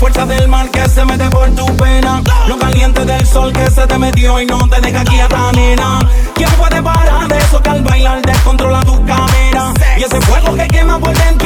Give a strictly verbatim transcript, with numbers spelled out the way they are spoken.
fuerza del mar que se mete por tu pena. Lo caliente del sol que se te metió y no te deja aquí a ta nena. ¿Quién puede parar eso que al bailar descontrola tu cadera? Y ese fuego que quema por dentro